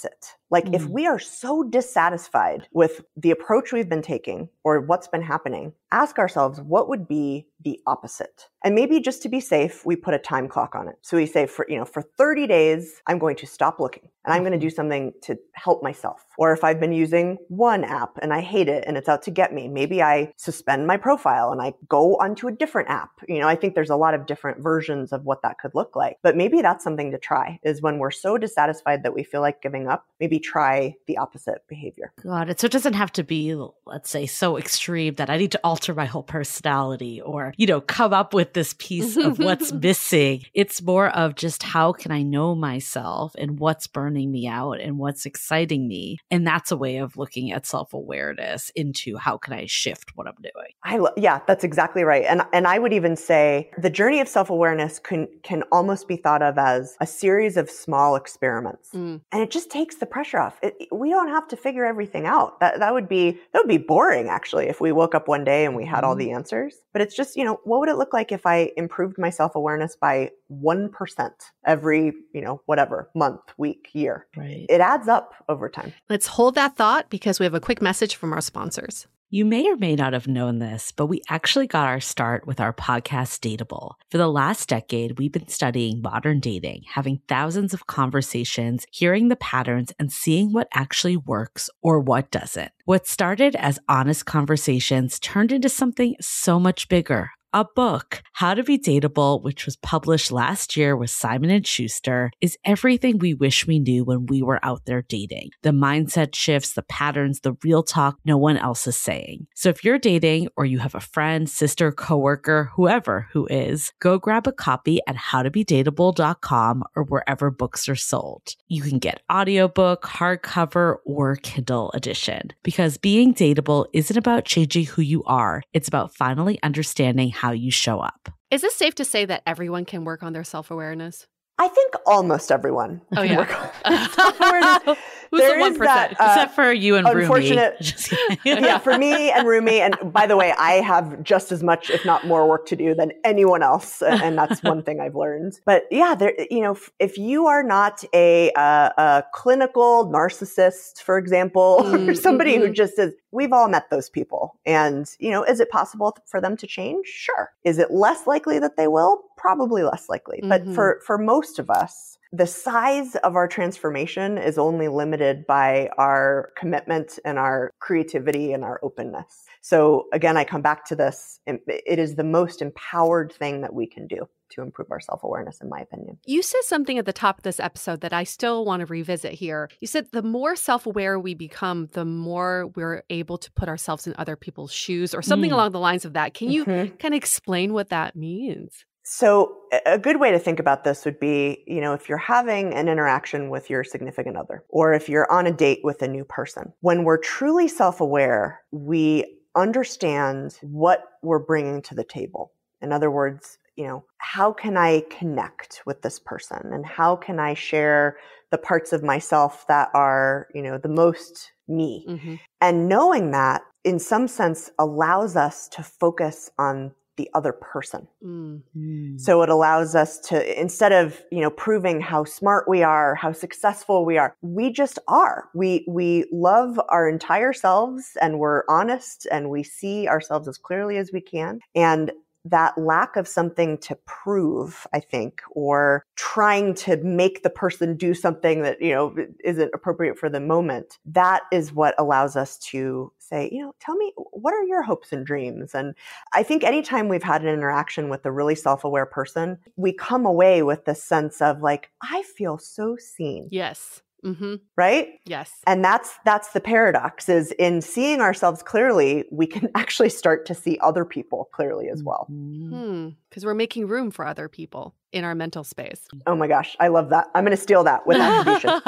Like Mm. if we are so dissatisfied with the approach we've been taking or what's been happening, ask ourselves, what would be the opposite? And maybe just to be safe, we put a time clock on it. So we say for, you know, for thirty days, I'm going to stop looking and I'm going to do something to help myself. Or if I've been using one app and I hate it and it's out to get me, maybe I suspend my profile and I go onto a different app. You know, I think there's a lot of different versions of what that could look like, but maybe that's something to try, is when we're so dissatisfied that we feel like giving up, maybe try the opposite behavior. Got it. So it doesn't have to be, let's say, so extreme that I need to alter my whole personality or, you know, come up with this piece of what's missing. It's more of just how can I know myself and what's burning me out and what's exciting me. And that's a way of looking at self-awareness into how can I shift what I'm doing. I lo- yeah, that's exactly right. And and I would even say the journey of self-awareness can can almost be thought of as a series of small experiments. Mm. And it just takes the pressure off. It, we don't have to figure everything out. That that would be that would be boring actually if we woke up one day and we had all the answers. But it's just, you know, what would it look like if I improved my self-awareness by one percent every, you know, whatever, month, week, year? Right. It adds up over time. Let's hold that thought because we have a quick message from our sponsors. You may or may not have known this, but we actually got our start with our podcast, Dateable. For the last decade, we've been studying modern dating, having thousands of conversations, hearing the patterns, and seeing what actually works or what doesn't. What started as honest conversations turned into something so much bigger. A book, How to Be Dateable, which was published last year with Simon and Schuster, is everything we wish we knew when we were out there dating. The mindset shifts, the patterns, the real talk no one else is saying. So if you're dating or you have a friend, sister, coworker, whoever who is, go grab a copy at how to be dateable dot com or wherever books are sold. You can get audiobook, hardcover, or Kindle edition. Because being dateable isn't about changing who you are. It's about finally understanding how you show up. Is it safe to say that everyone can work on their self-awareness? I think almost everyone. Oh, can yeah. work on self-awareness. Who's There the one is percent? that, uh, Except for you and Rumi. unfortunate- Just kidding. yeah, for me and Rumi. And by the way, I have just as much, if not more work to do than anyone else. And that's one thing I've learned. But yeah, there, you know, if you are not a, uh, a clinical narcissist, for example, Mm, or somebody mhm. who just is, we've all met those people. And, you know, is it possible for them to change? Sure. Is it less likely that they will? Probably less likely. But Mhm. for, for most of us, the size of our transformation is only limited by our commitment and our creativity and our openness. So again, I come back to this. It is the most empowered thing that we can do to improve our self-awareness, in my opinion. You said something at the top of this episode that I still want to revisit here. You said the more self-aware we become, the more we're able to put ourselves in other people's shoes or something Mm. along the lines of that. Can you Mhm. kind of explain what that means? So a good way to think about this would be, you know, if you're having an interaction with your significant other, or if you're on a date with a new person, when we're truly self-aware, we understand what we're bringing to the table. In other words, you know, how can I connect with this person and how can I share the parts of myself that are, you know, the most me? Mm-hmm. And knowing that in some sense allows us to focus on the other person. Mm. Mm. So it allows us to, instead of, you know, proving how smart we are, how successful we are, we just are. We, we love our entire selves and we're honest and we see ourselves as clearly as we can. And that lack of something to prove, I think, or trying to make the person do something that, you know, isn't appropriate for the moment, that is what allows us to say, you know, tell me, what are your hopes and dreams? And I think anytime we've had an interaction with a really self-aware person, we come away with this sense of like, I feel so seen, Yes. Mm-hmm. right? Yes. And that's that's the paradox, is in seeing ourselves clearly, we can actually start to see other people clearly as well. Mm. Hmm. Because we're making room for other people in our mental space. Oh my gosh, I love that. I'm going to steal that with attribution.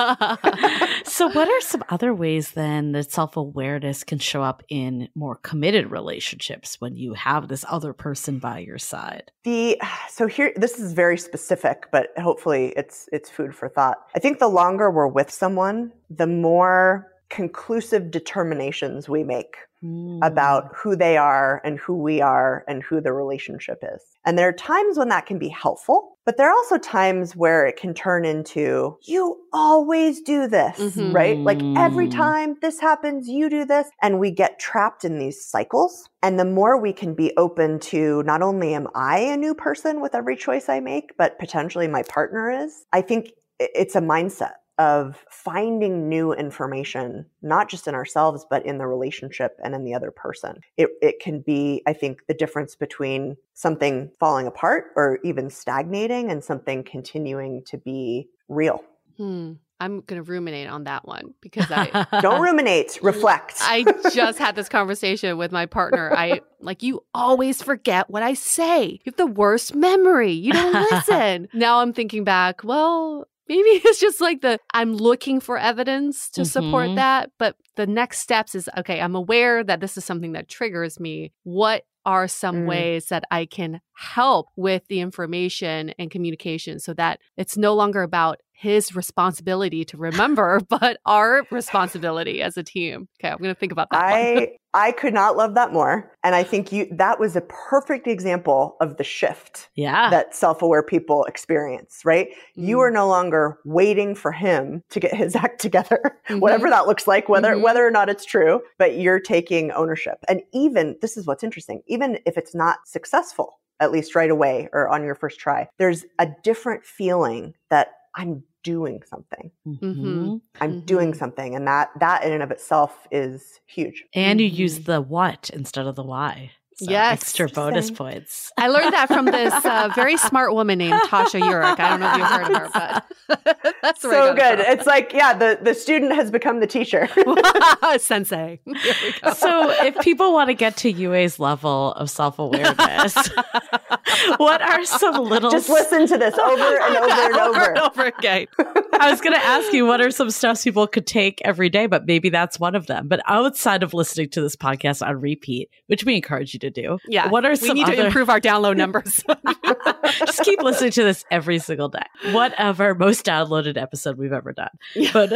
So what are some other ways then that self-awareness can show up in more committed relationships when you have this other person by your side? The so here, this is very specific, but hopefully it's it's food for thought. I think the longer we're with someone, the more conclusive determinations we make Mm. about who they are and who we are and who the relationship is. And there are times when that can be helpful But there are also times where it can turn into, you always do this, Mhm. right? Like every time this happens, you do this. And we get trapped in these cycles. And the more we can be open to not only am I a new person with every choice I make, but potentially my partner is, I think it's a mindset of finding new information, not just in ourselves, but in the relationship and in the other person. It, it can be, I think, the difference between something falling apart or even stagnating and something continuing to be real. Hmm. I'm going to ruminate on that one because I Don't ruminate, reflect. I just had this conversation with my partner. I like, you always forget what I say. You have the worst memory. You don't listen. Now I'm thinking back, well, maybe it's just like the, I'm looking for evidence to support Mhm. that. But the next steps is, okay, I'm aware that this is something that triggers me. What are some Mm. ways that I can help with the information and communication so that it's no longer about his responsibility to remember, but our responsibility as a team. Okay, I'm going to think about that one. I I could not love that more. And I think you that was a perfect example of the shift Yeah. that self-aware people experience, right? You Mm. are no longer waiting for him to get his act together, Mhm. whatever that looks like, whether Mhm. whether or not it's true, but you're taking ownership. And even, this is what's interesting, even if it's not successful, at least right away or on your first try, there's a different feeling that I'm doing something. Mhm. I'm Mhm. doing something. And that that in and of itself is huge. And you Mhm. use the what instead of the why. So Yes. extra bonus Interesting. points. I learned that from this uh, very smart woman named Tasha Urich. I don't know if you've heard of her, but that's where I So got good. it from. It's like, yeah, the, the student has become the teacher. Sensei. Here we go. So if people want to get to U A's level of self-awareness, what are some little... Just listen to this over and over and over over. and over again. I was going to ask you, what are some steps people could take every day, but maybe that's one of them. But outside of listening to this podcast on repeat, which we encourage you to do, Yeah. what are we some need other... to improve our download numbers. Just keep listening to this every single day. Whatever most downloaded episode we've ever done. Yeah. But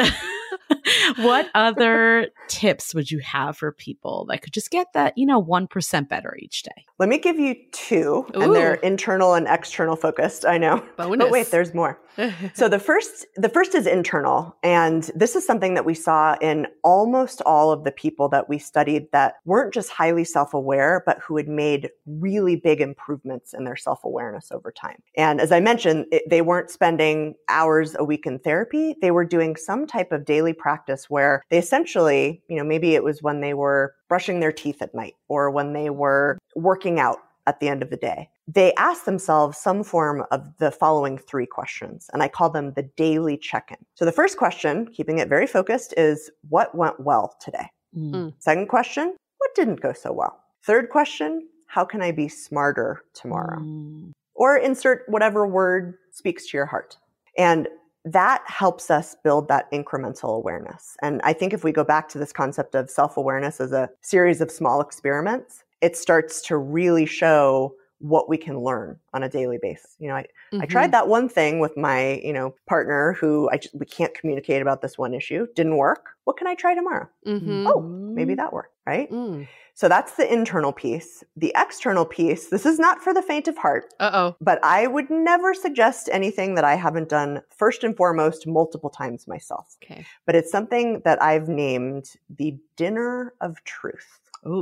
what other tips would you have for people that could just get that, you know, one percent better each day? Let me give you two, Ooh. and they're internal and external focused. I know. Bonus. But wait, there's more. So the first, the first is internal. And this is something that we saw in almost all of the people that we studied that weren't just highly self-aware, but who had made really big improvements in their self-awareness over time. And as I mentioned, it, they weren't spending hours a week in therapy. They were doing some type of daily practice where they essentially, you know, maybe it was when they were brushing their teeth at night or when they were working out at the end of the day. They ask themselves some form of the following three questions, and I call them the daily check-in. So the first question, keeping it very focused, is what went well today? Mm. Second question, what didn't go so well? Third question, how can I be smarter tomorrow? Mm. Or insert whatever word speaks to your heart. And that helps us build that incremental awareness. And I think if we go back to this concept of self-awareness as a series of small experiments, it starts to really show what we can learn on a daily basis. You know, I, Mm-hmm. I tried that one thing with my, you know, partner who I just, we can't communicate about this one issue. Didn't work. What can I try tomorrow? Mm-hmm. Oh, maybe that worked, right? Mm. So that's the internal piece. The external piece, this is not for the faint of heart, Uh-oh. but I would never suggest anything that I haven't done first and foremost multiple times myself. Okay. But it's something that I've named the dinner of truth. Ooh.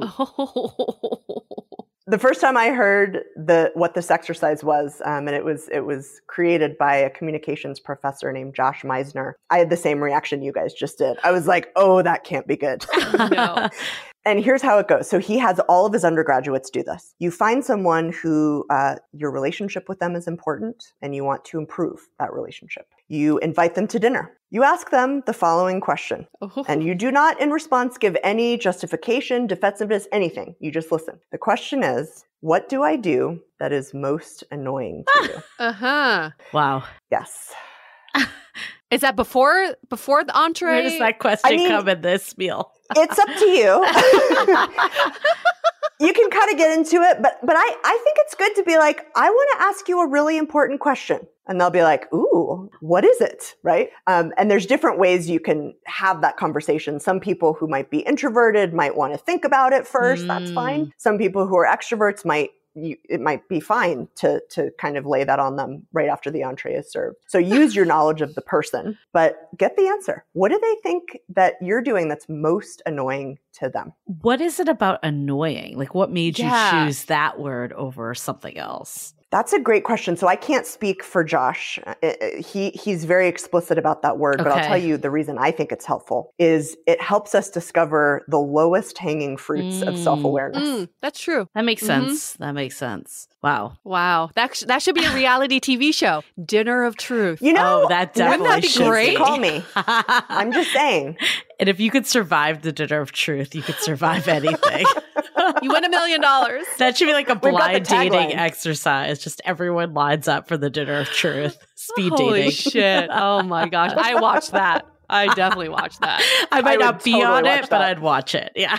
Oh. The first time I heard the what this exercise was, um, and it was it was created by a communications professor named Josh Meisner, I had the same reaction you guys just did. I was like, oh, that can't be good. No. And here's how it goes. So he has all of his undergraduates do this. You find someone who uh, your relationship with them is important and you want to improve that relationship. You invite them to dinner. You ask them the following question. Oh. And you do not, in response, give any justification, defensiveness, anything. You just listen. The question is, what do I do that is most annoying to you? Uh-huh. Wow. Yes. Is that before before the entree? Where does that question I mean- come in this meal? It's up to you. You can kind of get into it, but but I, I think it's good to be like, I want to ask you a really important question. And they'll be like, ooh, what is it? Right? Um, and there's different ways you can have that conversation. Some people who might be introverted might want to think about it first. That's Mm. fine. Some people who are extroverts might you, it might be fine to, to kind of lay that on them right after the entree is served. So use your knowledge of the person, but get the answer. What do they think that you're doing that's most annoying to them? What is it about annoying? Like, what made Yeah. you choose that word over something else? That's a great question. So I can't speak for Josh. He he's very explicit about that word, but I'll Okay. tell you the reason I think it's helpful is it helps us discover the lowest hanging fruits of Mm. self-awareness. Mm, that's true. That makes Mhm. sense. That makes sense. Wow. Wow. That, sh- that should be a reality T V show. Dinner of Truth. You know, Oh, that wouldn't definitely be should great? be. Call me. I'm just saying. And if you could survive the dinner of truth, you could survive anything. You win a million dollars. That should be like a got the blind dating tagline. exercise. Just everyone lines up for the dinner of truth. Speed Holy dating. shit. Oh my gosh. I watched that. I definitely watched that. I might I not would be totally on watch it, but that. I'd watch it. Yeah.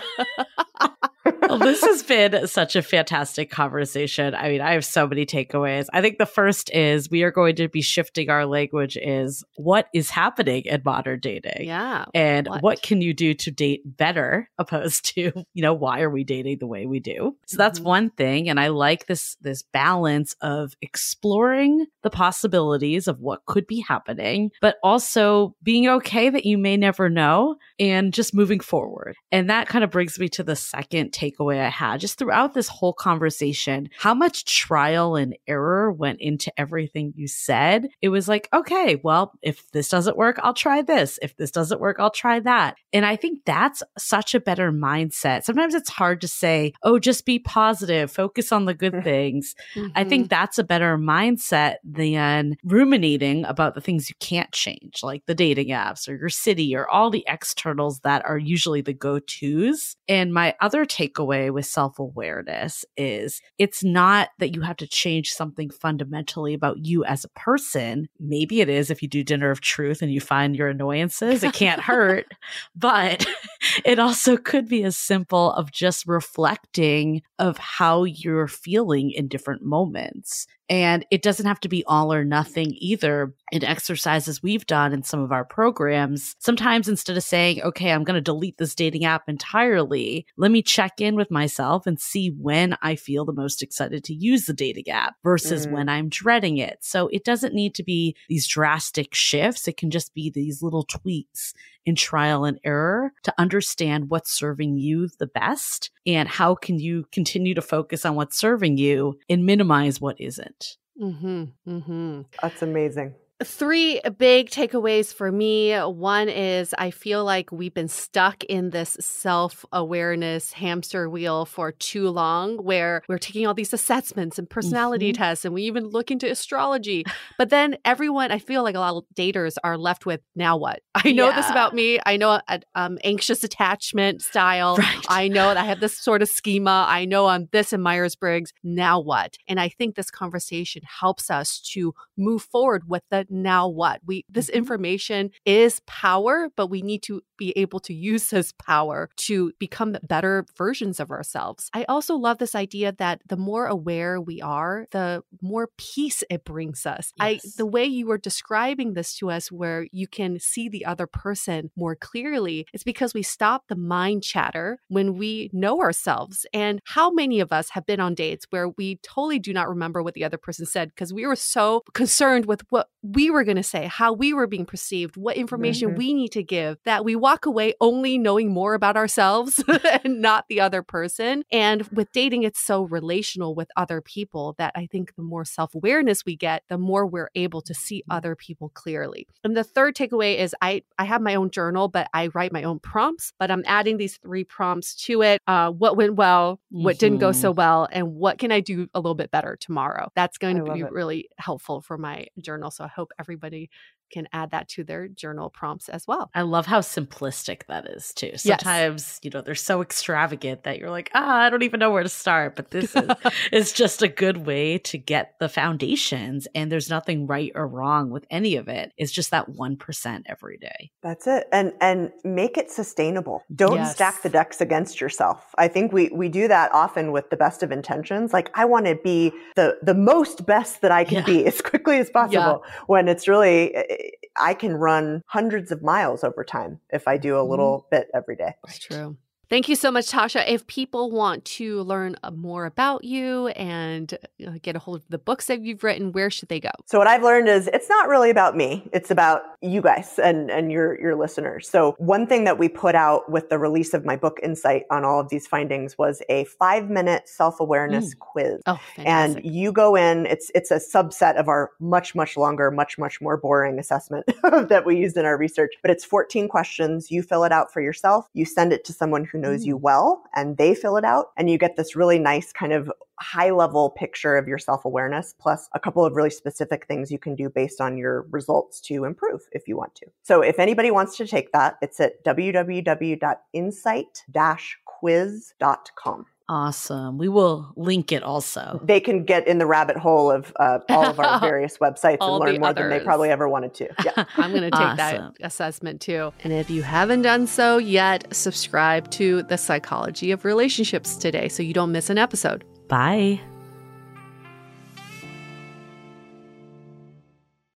Well, this has been such a fantastic conversation. I mean, I have so many takeaways. I think the first is we are going to be shifting our language is what is happening in modern dating? Yeah. And What? what? can you do to date better opposed to, you know, why are we dating the way we do? So that's Mhm. one thing. And I like this, this balance of exploring the possibilities of what could be happening, but also being okay that you may never know and just moving forward. And that kind of brings me to the second takeaway I had just throughout this whole conversation, how much trial and error went into everything you said. It was like, okay, well, if this doesn't work, I'll try this. If this doesn't work, I'll try that. And I think that's such a better mindset. Sometimes it's hard to say, oh, just be positive, focus on the good things. I Mhm. think that's a better mindset than ruminating about the things you can't change, like the dating apps or your city or all the externals that are usually the go-tos. And my other takeaway with self-awareness is it's not that you have to change something fundamentally about you as a person. Maybe it is if you do Dinner of Truth and you find your annoyances, it can't hurt. But it also could be as simple of just reflecting of how you're feeling in different moments. And it doesn't have to be all or nothing either. In exercises we've done in some of our programs, sometimes instead of saying, okay, I'm going to delete this dating app entirely, let me check in with myself and see when I feel the most excited to use the dating app versus Mm. when I'm dreading it. So it doesn't need to be these drastic shifts. It can just be these little tweaks in trial and error to understand what's serving you the best and how can you continue to focus on what's serving you and minimize what isn't. Mm-hmm. Mm-hmm. That's amazing. Three big takeaways for me. One is I feel like we've been stuck in this self-awareness hamster wheel for too long where we're taking all these assessments and personality Mhm. tests and we even look into astrology. But then everyone, I feel like a lot of daters are left with, now what? I know this Yeah. about me. I know an um, anxious attachment style. Right. I know that I have this sort of schema. I know I'm this in Myers-Briggs. Now what? And I think this conversation helps us to move forward with the now what? We this Mhm. information is power, but we need to be able to use this power to become better versions of ourselves. I also love this idea that the more aware we are, the more peace it brings us. I Yes. the way you were describing this to us where you can see the other person more clearly, it's because we stop the mind chatter when we know ourselves. And how many of us have been on dates where we totally do not remember what the other person said because we were so concerned with what we were going to say, how we were being perceived, what information Mhm. we need to give, that we walk away only knowing more about ourselves and not the other person. And with dating, it's so relational with other people that I think the more self-awareness we get, the more we're able to see other people clearly. And the third takeaway is I, I have my own journal, but I write my own prompts, but I'm adding these three prompts to it. Uh, what went well, what didn't go Mhm. so well, and what can I do a little bit better tomorrow? That's going I to be love it. really helpful for my journal. So I hope everybody can add that to their journal prompts as well. I love how simplistic that is too. Yes. Sometimes, you know, they're so extravagant that you're like, ah, I don't even know where to start. But this is, is just a good way to get the foundations. And there's nothing right or wrong with any of it. It's just that one percent every day. That's it. And and make it sustainable. Don't Yes. stack the decks against yourself. I think we we do that often with the best of intentions. Like I want to be the the most best that I can Yeah. be as quickly as possible. When it's really I can run hundreds of miles over time if I do a little bit every day. It's true. Thank you so much, Tasha. If people want to learn more about you and uh, get a hold of the books that you've written, where should they go? So what I've learned is it's not really about me. It's about you guys and, and your, your listeners. So one thing that we put out with the release of my book, Insight, on all of these findings was a five minute self-awareness mm. quiz. Oh, fantastic. And you go in, it's, it's a subset of our much, much longer, much, much more boring assessment that we used in our research. But it's fourteen questions. You fill it out for yourself. You send it to someone who knows mm. you well, and they fill it out. And you get this really nice kind of high level picture of your self-awareness, plus a couple of really specific things you can do based on your results to improve if you want to. So if anybody wants to take that, it's at w w w dot insight dash quiz dot com. Awesome. We will link it also. They can get in the rabbit hole of uh, all of our various websites and learn more others. than they probably ever wanted to. Yeah. I'm going to take awesome. that assessment too. And if you haven't done so yet, subscribe to The Psychology of Relationships today so you don't miss an episode. Bye.